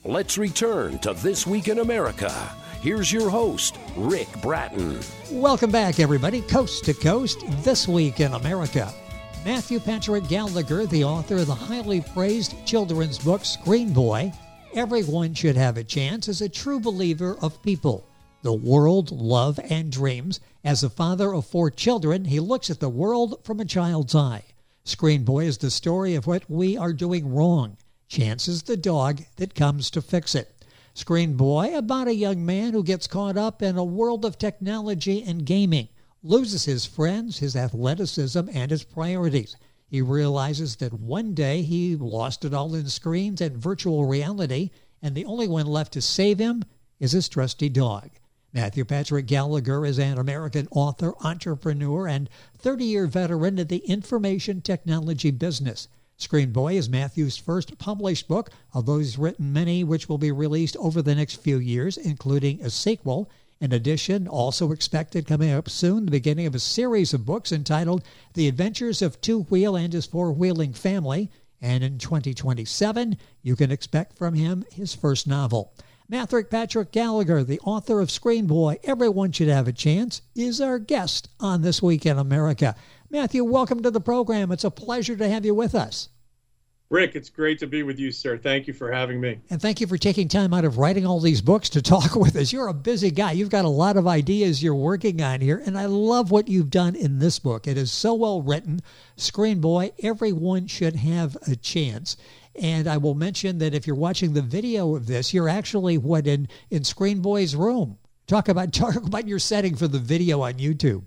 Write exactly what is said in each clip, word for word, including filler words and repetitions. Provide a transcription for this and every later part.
Let's return to This Week in America. Here's your host, Rick Bratton. Welcome back, everybody. Coast to Coast, This Week in America. Matthew Patrick Gallagher, the author of the highly praised children's book, Screen Boy, Everyone Should Have a Chance, is a true believer of people, the world, love, and dreams. As a father of four children, he looks at the world from a child's eye. Screen Boy is the story of what we are doing wrong. Chance is the dog that comes to fix it. Screen Boy, about a young man who gets caught up in a world of technology and gaming, loses his friends, his athleticism, and his priorities. He realizes that one day he lost it all in screens and virtual reality, and the only one left to save him is his trusty dog. Matthew Patrick Gallagher is an American author, entrepreneur, and thirty-year veteran of the information technology business. Screen Boy is Matthew's first published book, although he's written many which will be released over the next few years, including a sequel. In addition, also expected coming up soon, the beginning of a series of books entitled The Adventures of Two-Wheel and His Four-Wheeling Family. And in twenty twenty-seven, you can expect from him his first novel. Matthew Patrick Gallagher, the author of Screen Boy, Everyone Should Have a Chance, is our guest on This Week in America. Matthew, welcome to the program. It's a pleasure to have you with us. Rick, it's great to be with you, sir. Thank you for having me. And thank you for taking time out of writing all these books to talk with us. You're a busy guy. You've got a lot of ideas you're working on here, and I love what you've done in this book. It is so well written. Screen Boy, Everyone Should Have a Chance. And I will mention that if you're watching the video of this, you're actually, what, in, in Screen Boy's room. Talk about, talk about your setting for the video on YouTube.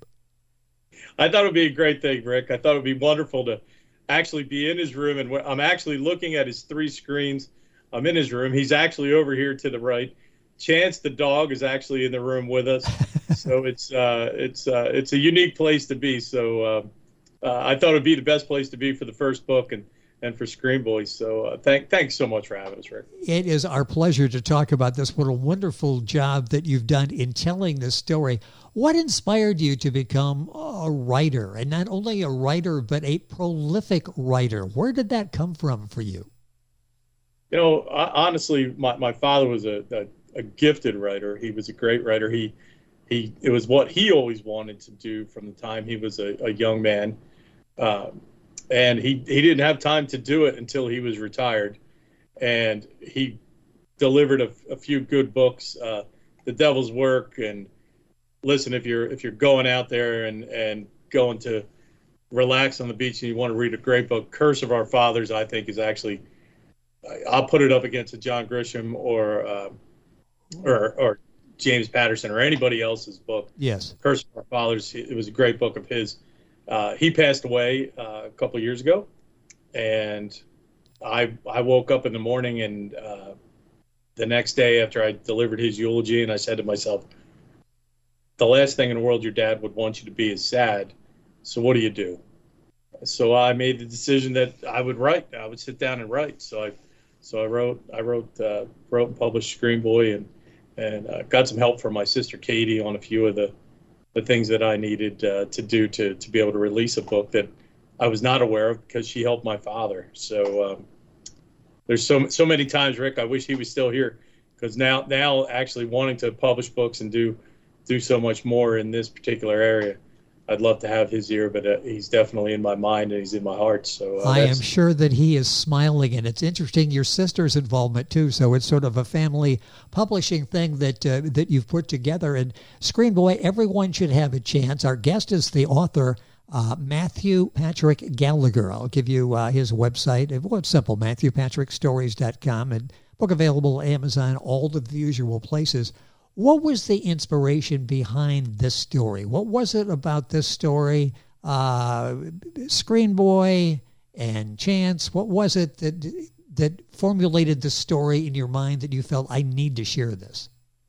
I thought it would be a great thing, Rick. I thought it would be wonderful to actually be in his room, and I'm actually looking at his three screens. I'm in his room. He's actually over here to the right. Chance, the dog, is actually in the room with us. So it's uh, it's uh, it's a unique place to be. So uh, uh, I thought it would be the best place to be for the first book and, and for Screen Boy. So uh, thank thanks so much for having us, Rick. It is our pleasure to talk about this. What a wonderful job that you've done in telling this story. What inspired you to become a writer, and not only a writer, but a prolific writer? Where did that come from for you? You know, honestly, my, my father was a, a, a gifted writer. He was a great writer. He, he, it was what he always wanted to do from the time he was a, a young man. Um, and he, he didn't have time to do it until he was retired. And he delivered a, a few good books, uh, The Devil's Work, and listen, if you're if you're going out there and, and going to relax on the beach and you want to read a great book, Curse of Our Fathers, I think is actually, I'll put it up against a John Grisham or uh, or or James Patterson or anybody else's book. Yes. Curse of Our Fathers, it was a great book of his. Uh, he passed away uh, a couple of years ago, and I I woke up in the morning and uh, the next day after I delivered his eulogy, and I said to myself, the last thing in the world your dad would want you to be is sad. So what do you do? So I made the decision that I would write. I would sit down and write. So I, so I wrote, I wrote, uh, wrote and published Screen Boy, and and uh, got some help from my sister Katie on a few of the, the things that I needed uh, to do to to be able to release a book that I was not aware of because she helped my father. So um, there's so so many times, Rick, I wish he was still here, because now now actually wanting to publish books and do. do so much more in this particular area. I'd love to have his ear, but uh, he's definitely in my mind and he's in my heart. So uh, I am sure that he is smiling, and it's interesting your sister's involvement too. So it's sort of a family publishing thing that uh, that you've put together. And Screen Boy, Everyone Should Have a Chance. Our guest is the author, uh, Matthew Patrick Gallagher. I'll give you uh, his website. Well, it's simple, matthew patrick stories dot com, and book available at Amazon, all of the usual places. What was the inspiration behind this story? What was it about this story, uh, Screen Boy and Chance? What was it that that formulated the story in your mind that you felt, I need to share this?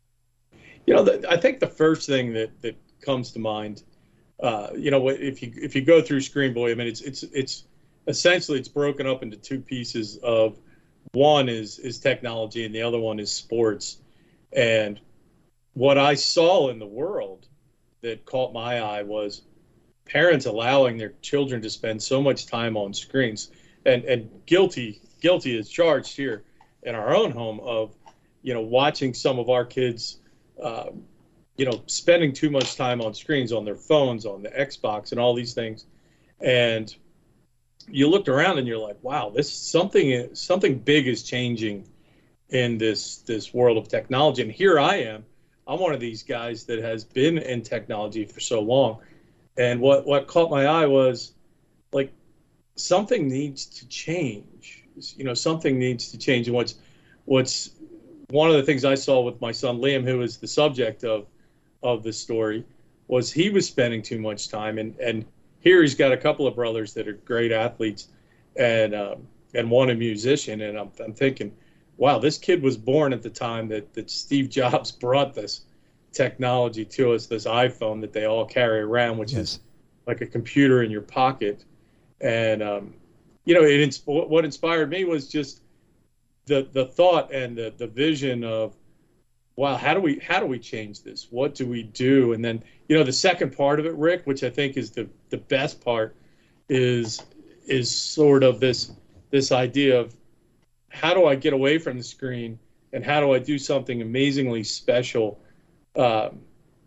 You know, the, I think the first thing that, that comes to mind, uh, you know, if you if you go through Screen Boy, I mean, it's it's it's essentially it's broken up into two pieces. Of one is is technology, and the other one is sports, and what I saw in the world that caught my eye was parents allowing their children to spend so much time on screens, and, and guilty guilty is charged here. in our own home of, you know, watching some of our kids, uh, you know, spending too much time on screens, on their phones, on the Xbox, and all these things. And you looked around and you're like, wow, this something something big is changing in this this world of technology. And here I am. I'm one of these guys that has been in technology for so long. And what, what caught my eye was, like, something needs to change. You know, something needs to change. And what's what's one of the things I saw with my son Liam, who is the subject of of the story, was he was spending too much time. And, and here he's got a couple of brothers that are great athletes, and um, and one a musician. And I'm I'm thinking, wow, this kid was born at the time that, that Steve Jobs brought this technology to us, this iPhone that they all carry around, which yes. is like a computer in your pocket. And, um, you know, it, what inspired me was just the the thought and the, the vision of, wow, how do we how do we change this? What do we do? And then, you know, the second part of it, Rick, which I think is the, the best part, is is sort of this this idea of, how do I get away from the screen, and how do I do something amazingly special, um,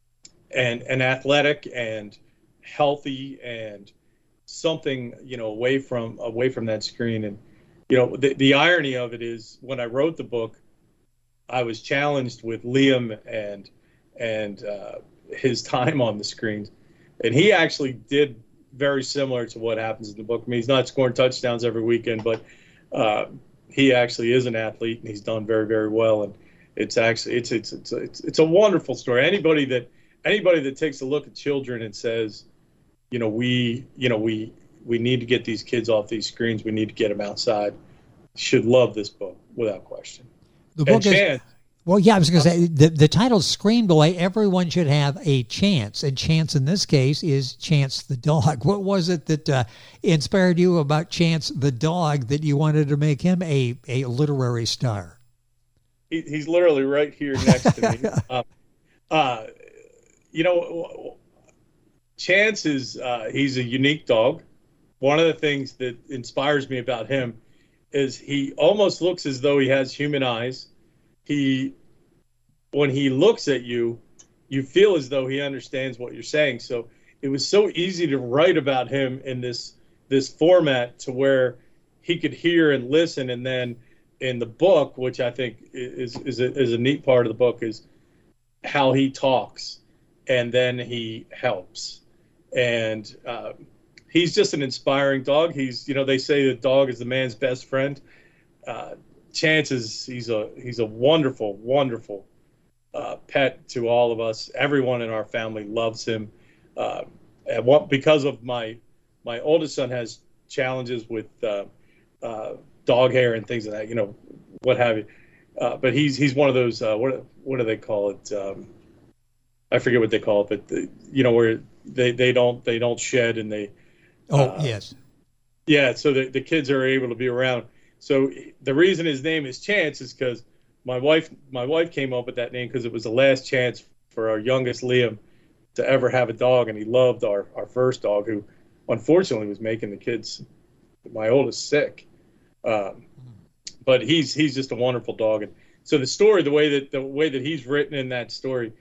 and and athletic and healthy, and something, you know, away from away from that screen. And, you know, the the irony of it is, when I wrote the book, I was challenged with Liam and and uh, his time on the screens, and he actually did very similar to what happens in the book. I mean, he's not scoring touchdowns every weekend, but uh, he actually is an athlete, and he's done very, very well. And it's actually it's it's it's it's, it's a wonderful story. Anybody that anybody that takes a look at children and says, you know, we you know we we need to get these kids off these screens, we need to get them outside, should love this book without question. The book and is Chance, well, yeah. I was going to say the the title Screen Boy. Everyone should have a chance, and Chance in this case is Chance the dog. What was it that uh, inspired you about Chance the dog that you wanted to make him a a literary star? He, he's literally right here next to me. uh, uh, you know, Chance is uh, he's a unique dog. One of the things that inspires me about him is he almost looks as though he has human eyes. He, when he looks at you, you feel as though he understands what you're saying. So it was so easy to write about him in this this format, to where he could hear and listen. And then in the book, which I think is is a, is a neat part of the book, is how he talks, and then he helps. And uh, he's just an inspiring dog. He's, you know, they say the dog is the man's best friend. Uh, Chance is, he's a he's a wonderful, wonderful uh, pet to all of us. Everyone in our family loves him. Uh, and what, because of my my oldest son has challenges with uh, uh, dog hair and things like that, you know, what have you. Uh, but he's he's one of those, uh, what what do they call it? Um, I forget what they call it, but the, you know, where they, they don't they don't shed, and they. Oh uh, yes. Yeah, so the the kids are able to be around. So the reason his name is Chance is because my wife my wife came up with that name because it was the last chance for our youngest Liam to ever have a dog, and he loved our, our first dog, who unfortunately was making the kids, my oldest, sick. Um, but he's he's just a wonderful dog, and so the story, the way that the way that he's written in that story,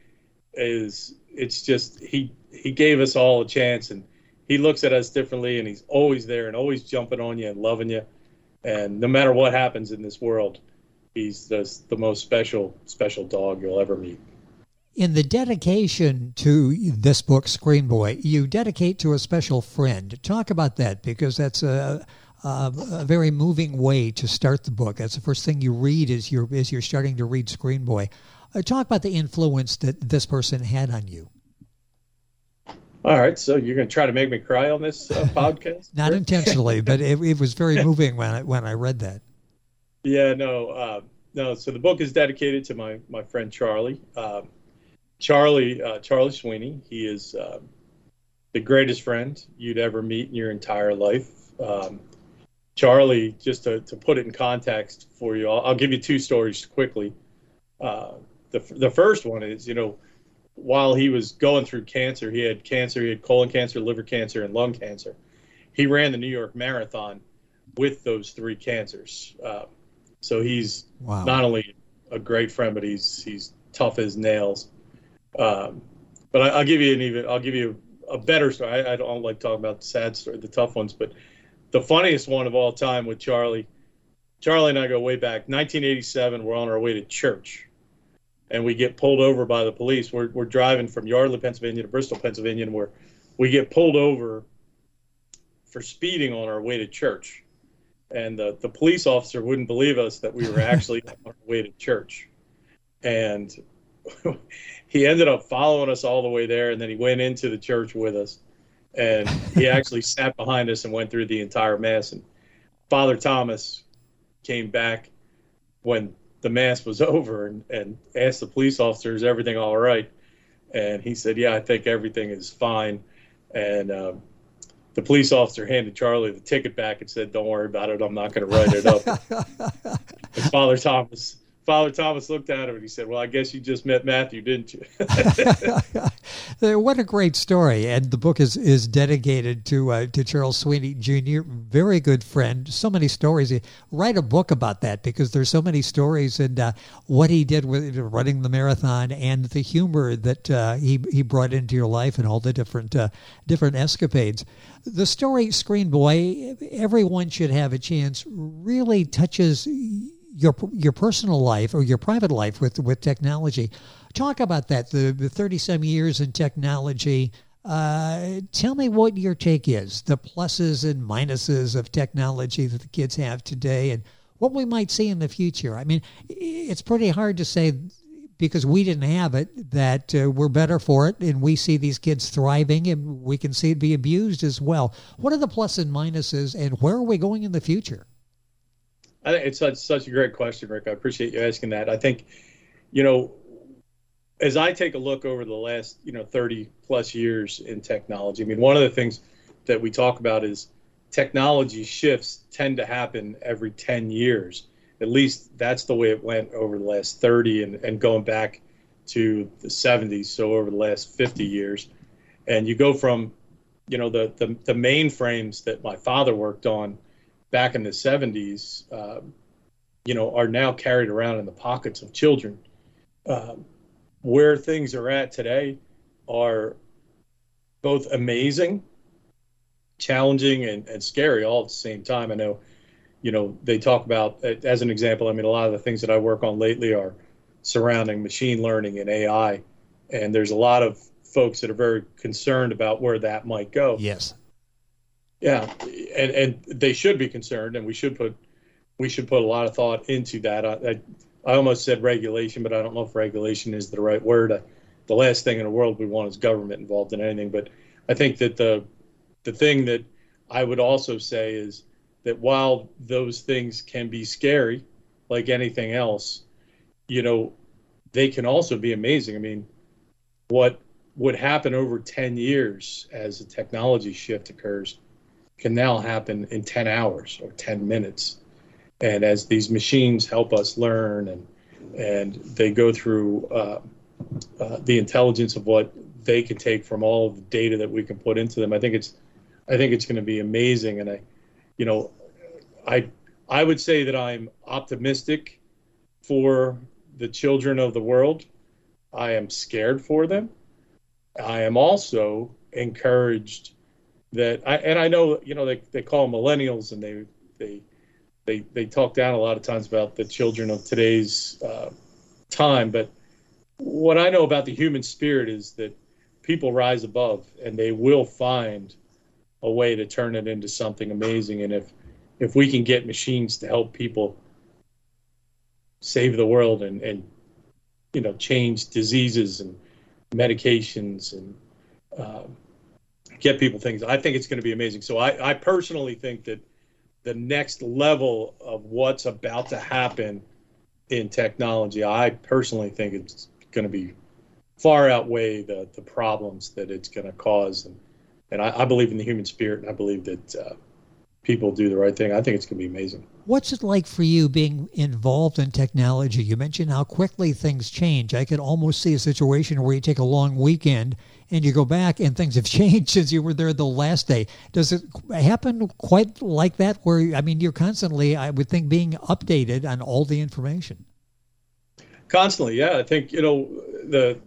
is it's just he he gave us all a chance, and he looks at us differently, and he's always there and always jumping on you and loving you. And no matter what happens in this world, he's the, the most special, special dog you'll ever meet. In the dedication to this book, Screen Boy, you dedicate to a special friend. Talk about that, because that's a, a, a very moving way to start the book. That's the first thing you read as you're, as you're starting to read Screen Boy. Uh, talk about the influence that this person had on you. All right, so you're going to try to make me cry on this uh, podcast? Not intentionally, but it, it was very moving when I, when I read that. Yeah, no, uh, no. So the book is dedicated to my my friend Charlie. Um, Charlie uh, Charlie Sweeney. He is uh, the greatest friend you'd ever meet in your entire life. Um, Charlie, just to, to put it in context for you, I'll, I'll give you two stories quickly. Uh, the the first one is, you know, while he was going through cancer, he had cancer, he had colon cancer, liver cancer, and lung cancer. He ran the New York Marathon with those three cancers. Uh, So he's Wow. not only a great friend, but he's he's tough as nails. Um, but I, I'll give you an even I'll give you a better story. I, I don't like talking about the sad story, the tough ones, but the funniest one of all time with Charlie. Charlie and I go way back. nineteen eighty-seven, we're on our way to church, and we get pulled over by the police. We're we're driving from Yardley, Pennsylvania to Bristol, Pennsylvania, and we're we get pulled over for speeding on our way to church. And the, the police officer wouldn't believe us that we were actually on our way to church. And he ended up following us all the way there, and then he went into the church with us. And he actually sat behind us and went through the entire Mass. And Father Thomas came back when the Mass was over and, and asked the police officer, is everything all right? And he said, yeah, I think everything is fine. And um, the police officer handed Charlie the ticket back and said, don't worry about it. I'm not going to write it up. And Father Thomas, Father Thomas looked at him and he said, well, I guess you just met Matthew, didn't you? What a great story. And the book is, is dedicated to uh, to Charles Sweeney Junior Very good friend. So many stories. Write a book about that because there's so many stories and uh, what he did with running the marathon and the humor that uh, he he brought into your life and all the different uh, different escapades. The story Screen Boy, everyone should have a chance, really touches your your personal life or your private life with, with technology. Talk about that, the, the thirty-some years in technology. Uh, tell me what your take is, the pluses and minuses of technology that the kids have today and what we might see in the future. I mean, it's pretty hard to say because we didn't have it that uh, we're better for it and we see these kids thriving and we can see it be abused as well. What are the pluses and minuses and where are we going in the future? I think it's such, such a great question, Rick. I appreciate you asking that. I think, you know, as I take a look over the last, you know, thirty plus years in technology, I mean, one of the things that we talk about is technology shifts tend to happen every ten years. At least that's the way it went over the last thirty and, and going back to the seventies. So over the last fifty years. And you go from, you know, the, the, the mainframes that my father worked on back in the seventies, uh, you know, are now carried around in the pockets of children. Um, where things are at today are both amazing, challenging, and, and scary all at the same time. I know, you know, they talk about, as an example, I mean, a lot of the things that I work on lately are surrounding machine learning and A I. And there's a lot of folks that are very concerned about where that might go. Yes. Yeah, and and they should be concerned, and we should put we should put a lot of thought into that. I I, I almost said regulation, but I don't know if regulation is the right word. I, the last thing in the world we want is government involved in anything. But I think that the the thing that I would also say is that while those things can be scary, like anything else, you know, they can also be amazing. I mean, what would happen over ten years as a technology shift occurs can now happen in ten hours or ten minutes. And as these machines help us learn and and they go through uh, uh, the intelligence of what they can take from all of the data that we can put into them, I think it's I think it's going to be amazing. And I, you know, I I would say that I'm optimistic for the children of the world. I am scared for them. I am also encouraged that I, and I know, you know, they, they call them millennials and they, they, they, they talk down a lot of times about the children of today's uh, time. But what I know about the human spirit is that people rise above and they will find a way to turn it into something amazing. And if, if we can get machines to help people save the world and, and, you know, change diseases and medications and, um, get people things, I think it's going to be amazing. So I, I personally think that the next level of what's about to happen in technology, I personally think it's going to be far outweigh the, the problems that it's going to cause. And, and I, I believe in the human spirit, and I believe that uh, people do the right thing. I think it's going to be amazing. What's it like for you being involved in technology? You mentioned how quickly things change. I could almost see a situation where you take a long weekend and you go back and things have changed since you were there the last day. Does it happen quite like that where, I mean, you're constantly, I would think, being updated on all the information? Constantly, yeah. I think, you know, the,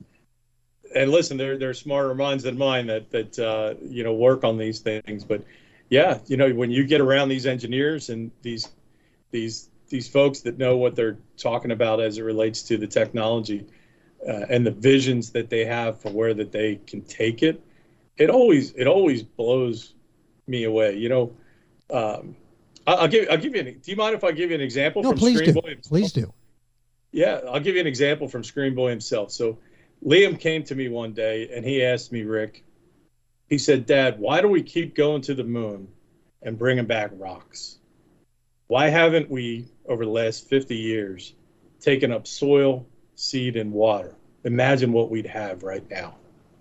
and listen, there, there are smarter minds than mine that, that uh, you know, work on these things. But yeah, you know, when you get around these engineers and these, these, these folks that know what they're talking about as it relates to the technology, Uh, and the visions that they have for where that they can take it, it always it always blows me away. You know, um, I'll, I'll give I'll give you. An, do you mind if I give you an example no, from please Screen do. Boy himself? Please do. Yeah, I'll give you an example from Screen Boy himself. So, Liam came to me one day and he asked me, Rick. He said, "Dad, why do we keep going to the moon and bringing back rocks? Why haven't we, over the last fifty years, taken up soil, seed, and water? Imagine what we'd have right now."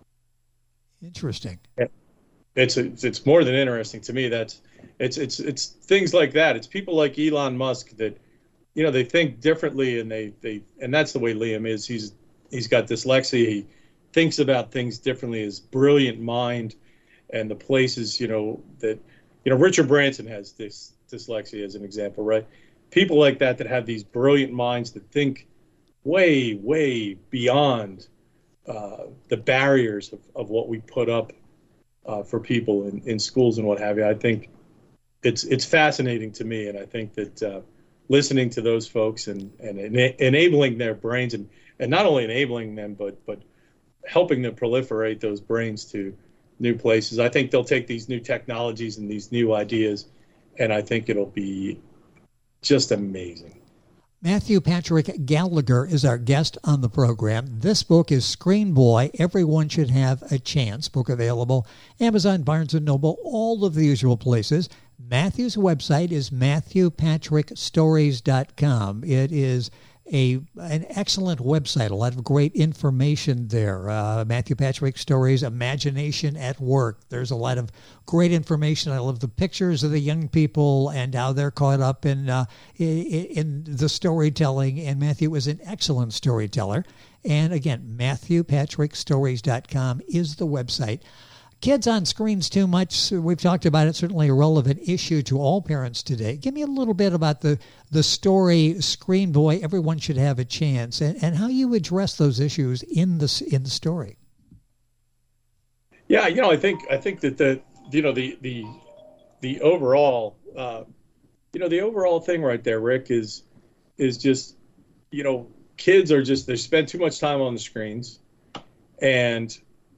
Interesting. It's a, it's more than interesting to me. That's it's it's it's things like that. It's people like Elon Musk that, you know, they think differently, and they they and that's the way Liam is. He's he's got dyslexia. He thinks about things differently. His brilliant mind, and the places, you know, that, you know, Richard Branson has this dyslexia as an example, right? People like that that have these brilliant minds that think way, way beyond uh, the barriers of, of what we put up uh, for people in, in schools and what have you. I think it's it's fascinating to me, and I think that uh, listening to those folks and, and ena- enabling their brains, and, and not only enabling them, but but helping them proliferate those brains to new places. I think they'll take these new technologies and these new ideas, and I think it'll be just amazing. Matthew Patrick Gallagher is our guest on the program. This book is Screen Boy, Everyone Should Have a Chance. Book available Amazon, Barnes and Noble, all of the usual places. Matthew's website is matthew patrick stories dot com. It is a an excellent website, a lot of great information there. Uh, Matthew Patrick Stories, Imagination at Work. There's a lot of great information. I love the pictures of the young people and how they're caught up in uh, in, in the storytelling. And Matthew is an excellent storyteller. And again, matthew patrick stories dot com is the website. Kids on screens too much, we've talked about it, certainly a relevant issue to all parents today. Give me a little bit about the, the story, Screen Boy, Everyone Should Have a Chance, and, and how you address those issues in the, in the story. Yeah, you know, I think I think that the, you know, the, the, the overall, uh, you know, the overall thing right there, Rick, is, is just, you know, kids are just, they spend too much time on the screens, and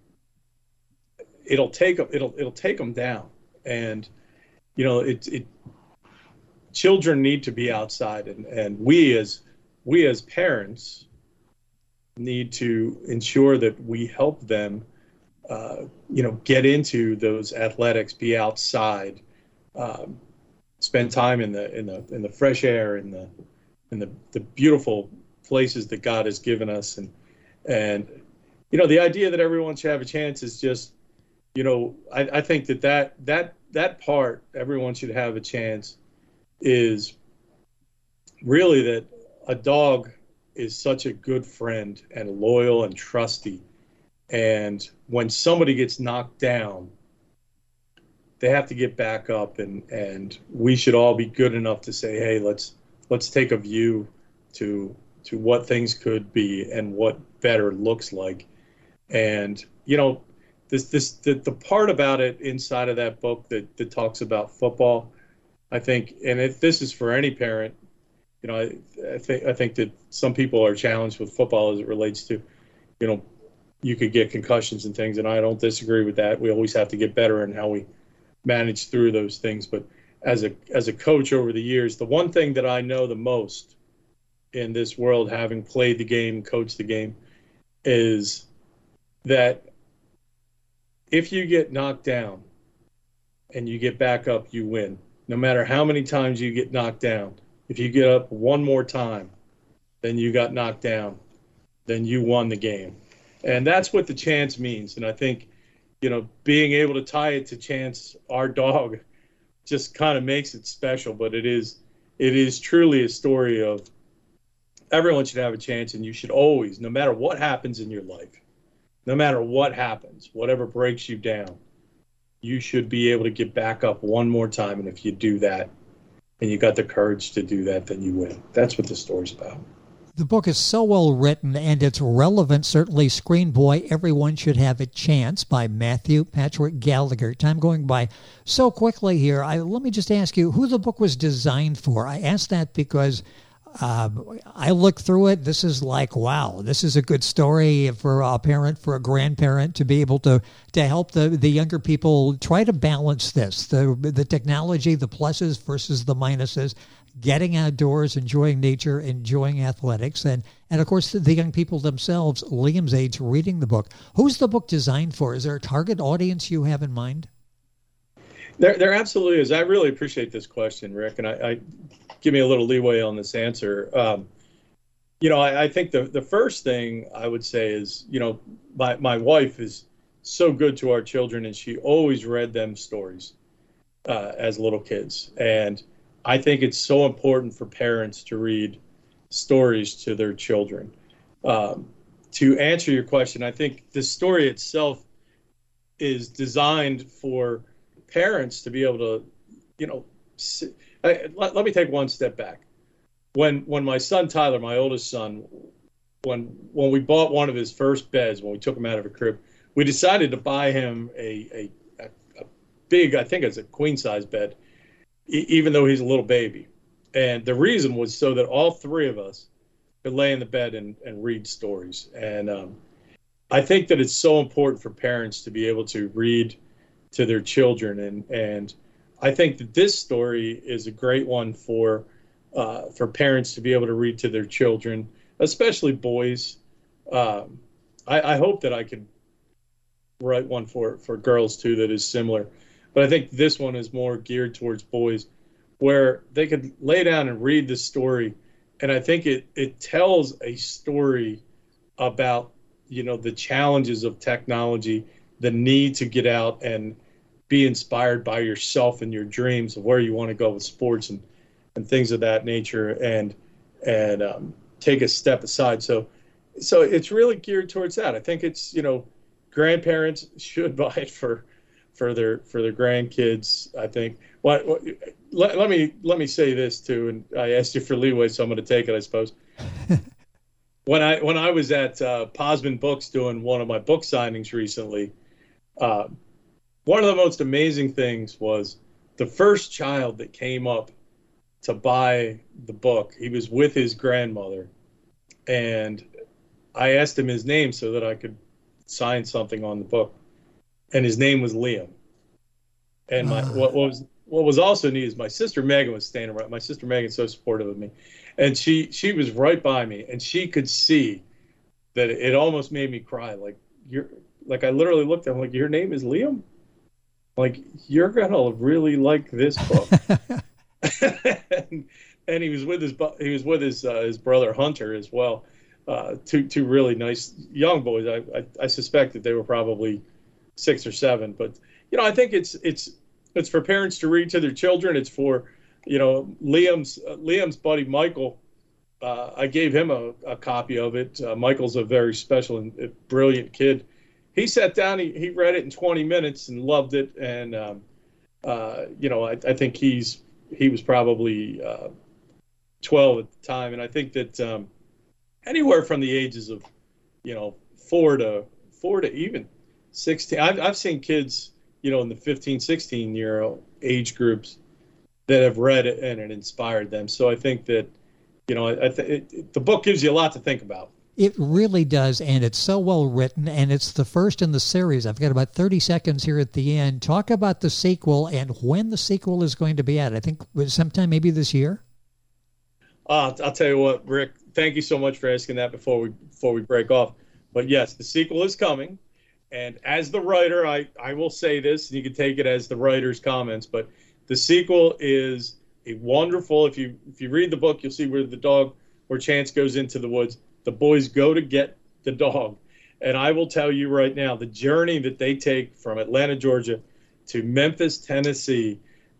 it'll take them, it'll, it'll take them down. And, you know, it, it, children need to be outside, and, and we as, we as parents need to ensure that we help them, uh, you know, get into those athletics, be outside, um, spend time in the, in the, in the fresh air, in the, in the, the beautiful places that God has given us. And, and, you know, the idea that everyone should have a chance is just, you know, I, I think that, that that that part, everyone should have a chance, is really that a dog is such a good friend and loyal and trusty. And when somebody gets knocked down, they have to get back up, and, and we should all be good enough to say, hey, let's let's take a view to to what things could be and what better looks like. And, you know, This, this, the, the part about it inside of that book that, that talks about football, I think, and if this is for any parent, you know, I, I think I think that some people are challenged with football as it relates to, you know, you could get concussions and things, and I don't disagree with that. We always have to get better in how we manage through those things. But as a as a coach over the years, the one thing that I know the most in this world, having played the game, coached the game, is that if you get knocked down and you get back up, you win. No matter how many times you get knocked down, if you get up one more time, then you got knocked down, then you won the game. And that's what the chance means. And I think, you know, being able to tie it to Chance, our dog, just kind of makes it special. But it is, it is truly a story of everyone should have a chance, and you should always, no matter what happens in your life, no matter what happens, whatever breaks you down, you should be able to get back up one more time. And if you do that, and you got the courage to do that, then you win. That's what the story's about. The book is so well written, and it's relevant. Certainly, Screen Boy, Everyone Should Have a Chance by Matthew Patrick Gallagher. Time going by so quickly here. I, let me just ask you who the book was designed for. I ask that because uh, I looked through it. This is like, wow, this is a good story for a parent, for a grandparent to be able to, to help the, the younger people try to balance this, the, the technology, the pluses versus the minuses, getting outdoors, enjoying nature, enjoying athletics, and, and of course, the young people themselves, Liam's age, reading the book. Who's the book designed for? Is there a target audience you have in mind? There, there absolutely is. I really appreciate this question, Rick, and I, I give me a little leeway on this answer. Um, you know, I, I think the, the first thing I would say is, you know, my, my wife is so good to our children, and she always read them stories uh, as little kids. And I think it's so important for parents to read stories to their children. Um, to answer your question, I think the story itself is designed for parents to be able to, you know, I, let, let me take one step back. When when my son Tyler, my oldest son, when when we bought one of his first beds, when we took him out of a crib, we decided to buy him a a, a big, I think it's a queen size bed, even though he's a little baby. And the reason was so that all three of us could lay in the bed and, and read stories. And um, I think that it's so important for parents to be able to read to their children. And, and I think that this story is a great one for uh, for parents to be able to read to their children, especially boys. Um, I, I hope that I could write one for, for girls too that is similar. But I think this one is more geared towards boys, where they could lay down and read the story. And I think it, it tells a story about, you know, the challenges of technology, the need to get out and be inspired by yourself and your dreams of where you want to go with sports and, and things of that nature, and and um, take a step aside. So so it's really geared towards that. I think it's, you know, grandparents should buy it for for their for their grandkids. I think what, what let, let me let me say this too, and I asked you for leeway, so I'm going to take it, I suppose. when I when I was at uh, Posman Books doing one of my book signings recently, uh, one of the most amazing things was the first child that came up to buy the book. He was with his grandmother, and I asked him his name so that I could sign something on the book. And his name was Liam. And my what, what was what was also neat is my sister Megan was standing right. My sister Megan's so supportive of me, and she she was right by me, and she could see that it almost made me cry. Like you're like I literally looked at him like, your name is Liam? Like, you're gonna really like this book. and, and he was with his he was with his uh, his brother Hunter as well. Uh, two two really nice young boys. I, I I suspect that they were probably six or seven, but you know, I think it's it's it's for parents to read to their children. It's for, you know, Liam's uh, Liam's buddy Michael. Uh, I gave him a, a copy of it. Uh, Michael's a very special and uh, brilliant kid. He sat down, he, he read it in twenty minutes and loved it. And um, uh, you know, I, I think he's he was probably uh, twelve at the time, and I think that um, anywhere from the ages of, you know, four to four to even sixteen. I've, I've seen kids, you know, in the fifteen, sixteen year age groups that have read it and it inspired them. So I think that, you know, I th- it, it, the book gives you a lot to think about. It really does, and it's so well written, and it's the first in the series. I've got about thirty seconds here at the end. Talk about the sequel and when the sequel is going to be out. I think sometime maybe this year. Uh, I'll tell you what, Rick, thank you so much for asking that before we before we break off. But yes, the sequel is coming. And as the writer, I, I will say this, and you can take it as the writer's comments, but the sequel is a wonderful, if you if you read the book, you'll see where the dog, where Chance goes into the woods. The boys go to get the dog. And I will tell you right now, the journey that they take from Atlanta, Georgia to Memphis, Tennessee,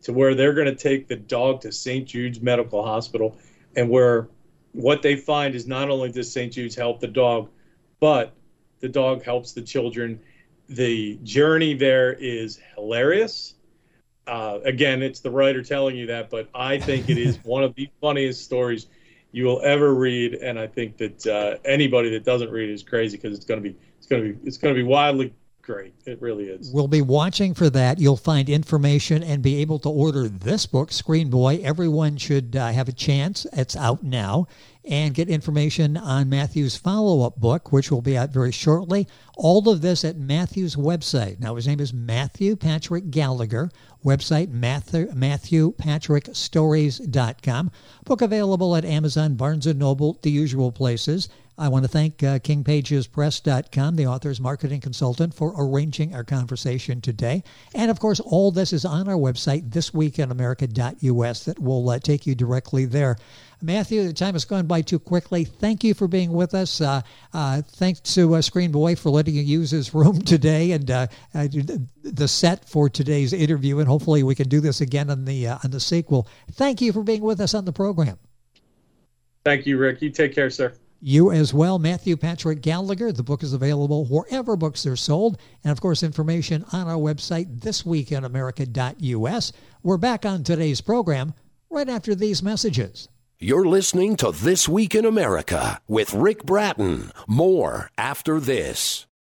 to where they're going to take the dog to Saint Jude's Medical Hospital, and where what they find is not only does Saint Jude's help the dog, but the dog helps the children. The journey there is hilarious. Uh, again, it's the writer telling you that, but I think it is one of the funniest stories you will ever read, and I think that uh, anybody that doesn't read it is crazy, because it's going to be it's going to be it's going to be wildly great. It really is. We'll be watching for that. You'll find information and be able to order this book, Screen Boy. Everyone should uh, have a chance. It's out now. And get information on Matthew's follow-up book, which will be out very shortly. All of this at Matthew's website. Now, his name is Matthew Patrick Gallagher. Website, Matthew, matthew patrick stories dot com. Book available at Amazon, Barnes and Noble, the usual places. I want to thank uh, king pages press dot com, the author's marketing consultant, for arranging our conversation today. And, of course, all this is on our website, this week in america dot u s, that will uh, take you directly there. Matthew, the time has gone by too quickly. Thank you for being with us. Uh, uh, thanks to uh, Screen Boy for letting you use his room today and uh, uh, the set for today's interview. And hopefully we can do this again on the uh, on the sequel. Thank you for being with us on the program. Thank you, Rick. You take care, sir. You as well. Matthew Patrick Gallagher. The book is available wherever books are sold. And, of course, information on our website, this week in america dot u s. We're back on today's program right after these messages. You're listening to This Week in America with Rick Bratton. More after this.